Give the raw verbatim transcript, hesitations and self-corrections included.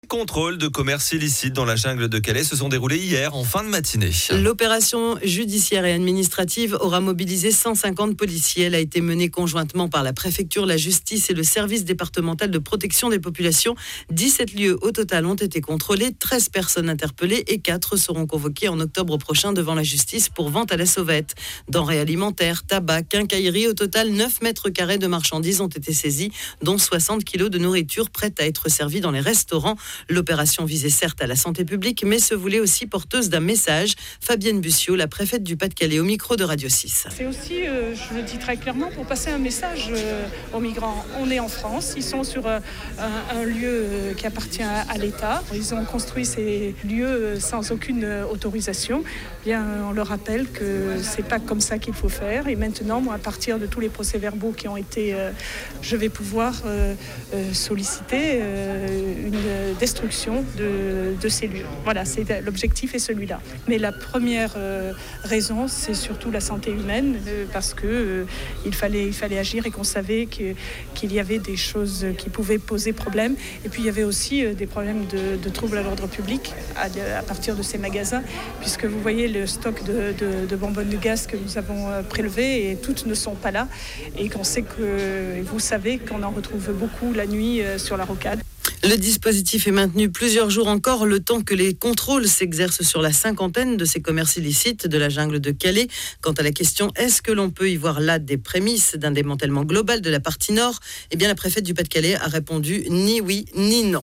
Contrôles de commerce illicite dans la jungle de Calais se sont déroulés hier en fin de matinée. L'opération judiciaire et administrative aura mobilisé cent cinquante policiers. Elle a été menée conjointement par la préfecture, la justice et le service départemental de protection des populations. dix-sept lieux au total ont été contrôlés, treize personnes interpellées et quatre seront convoquées en octobre prochain devant la justice pour vente à la sauvette. Denrées alimentaires, tabac, quincaillerie, au total neuf mètres carrés de marchandises ont été saisis, dont soixante kilos de nourriture prête à être servie dans les restaurants. L'opération visait certes à la santé publique, mais se voulait aussi porteuse d'un message. Fabienne Bussiot, la préfète du Pas-de-Calais, au micro de Radio six. C'est aussi, euh, je le dis très clairement, pour passer un message euh, aux migrants. On est en France, ils sont sur euh, un, un lieu euh, qui appartient à, à l'État. Ils ont construit ces lieux euh, sans aucune euh, autorisation. Bien, on leur rappelle que c'est pas comme ça qu'il faut faire. Et maintenant, moi, à partir de tous les procès-verbaux qui ont été, euh, je vais pouvoir euh, euh, solliciter euh, une destruction de, de ces lieux. Voilà, c'est, l'objectif est celui-là. Mais la première euh, raison, c'est surtout la santé humaine, euh, parce que euh, il fallait, il fallait agir et qu'on savait que, qu'il y avait des choses qui pouvaient poser problème. Et puis il y avait aussi euh, des problèmes de, de troubles à l'ordre public à, à partir de ces magasins, puisque vous voyez le stock de, de, de bonbonnes de gaz que nous avons euh, prélevé et toutes ne sont pas là. Et qu'on sait que, vous savez qu'on en retrouve beaucoup la nuit euh, sur la rocade. Le dispositif est maintenu plusieurs jours encore, le temps que les contrôles s'exercent sur la cinquantaine de ces commerces illicites de la jungle de Calais. Quant à la question, est-ce que l'on peut y voir là des prémices d'un démantèlement global de la partie nord ? Eh bien, la préfète du Pas-de-Calais a répondu ni oui ni non.